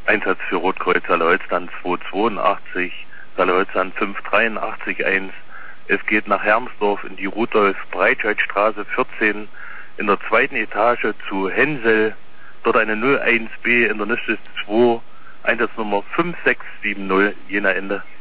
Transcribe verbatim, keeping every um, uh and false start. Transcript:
Einsatz für Rotkreuz Saale-Holzland zwei zweiundachtzig, Saale-Holzland fünf dreiundachtzig eins. Es geht nach Hermsdorf in die Rudolf-Breitscheid-Straße vierzehn in der zweiten Etage zu Hensel. Dort eine null eins B in der Nischte zwei, Einsatznummer fünf sechs sieben null, Jena Ende.